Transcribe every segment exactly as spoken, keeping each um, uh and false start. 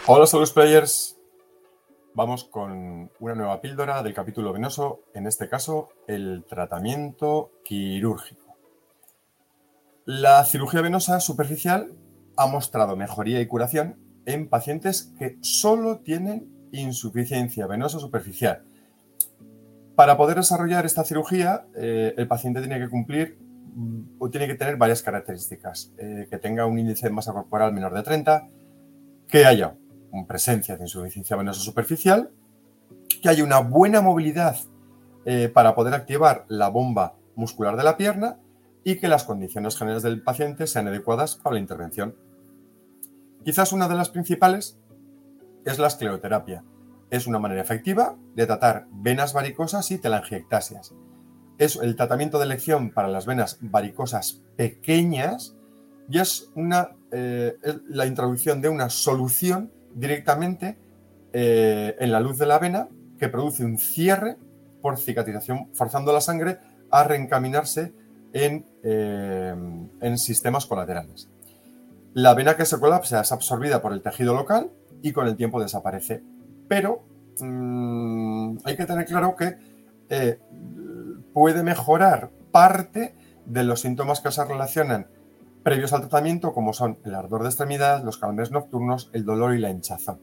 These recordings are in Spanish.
Hola Solus Players, vamos con una nueva píldora del capítulo venoso, en este caso el tratamiento quirúrgico. La cirugía venosa superficial ha mostrado mejoría y curación en pacientes que solo tienen insuficiencia venosa superficial. Para poder desarrollar esta cirugía, eh, el paciente tiene que cumplir o tiene que tener varias características, eh, que tenga un índice de masa corporal menor de treinta, que haya presencia de insuficiencia venosa superficial, que haya una buena movilidad eh, para poder activar la bomba muscular de la pierna y que las condiciones generales del paciente sean adecuadas para la intervención. Quizás una de las principales es la escleroterapia. Es una manera efectiva de tratar venas varicosas y telangiectasias. Es el tratamiento de elección para las venas varicosas pequeñas y es, una, eh, es la introducción de una solución directamente eh, en la luz de la vena que produce un cierre por cicatrización, forzando la sangre a reencaminarse en, eh, en sistemas colaterales. La vena que se colapsa es absorbida por el tejido local y con el tiempo desaparece. Pero mmm, hay que tener claro que eh, puede mejorar parte de los síntomas que se relacionan previos al tratamiento, como son el ardor de extremidad, los calambres nocturnos, el dolor y la hinchazón.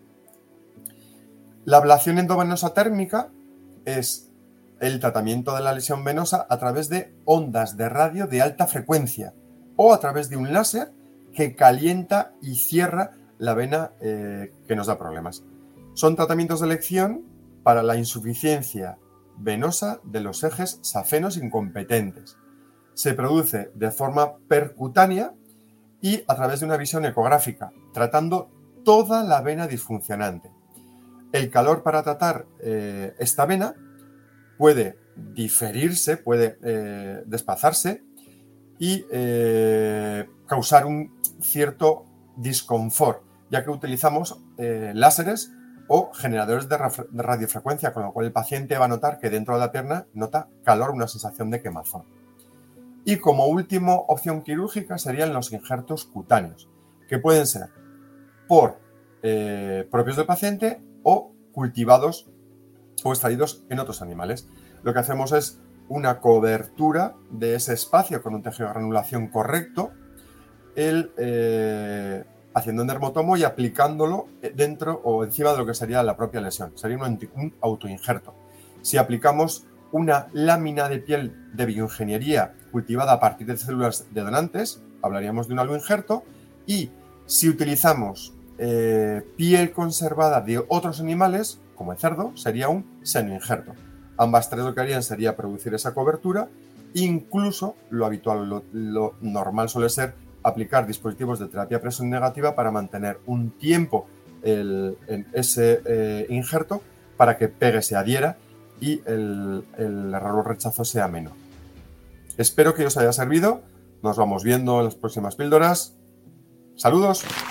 La ablación endovenosa térmica es el tratamiento de la lesión venosa a través de ondas de radio de alta frecuencia o a través de un láser que calienta y cierra la vena eh, que nos da problemas. Son tratamientos de elección para la insuficiencia venosa de los ejes safenos incompetentes. Se produce de forma percutánea y a través de una visión ecográfica, tratando toda la vena disfuncionante. El calor para tratar eh, esta vena puede diferirse, puede eh, desplazarse y eh, causar un cierto disconfort, ya que utilizamos eh, láseres o generadores de, de radiofrecuencia, con lo cual el paciente va a notar que dentro de la pierna nota calor, una sensación de quemazón. Y como última opción quirúrgica serían los injertos cutáneos, que pueden ser por eh, propios del paciente o cultivados o extraídos en otros animales. Lo que hacemos es una cobertura de ese espacio con un tejido de granulación correcto, el, eh, haciendo un dermotomo y aplicándolo dentro o encima de lo que sería la propia lesión. Sería un, un autoinjerto. Si aplicamos una lámina de piel de bioingeniería cultivada a partir de células de donantes, hablaríamos de un aloinjerto. Y si utilizamos eh, piel conservada de otros animales, como el cerdo, sería un senoinjerto. Ambas tres lo que harían sería producir esa cobertura. Incluso lo habitual, lo, lo normal suele ser aplicar dispositivos de terapia presión negativa para mantener un tiempo el, el, ese eh, injerto para que pegue, se adhiera y el, el error o rechazo sea menor. Espero que os haya servido. Nos vamos viendo en las próximas píldoras. Saludos.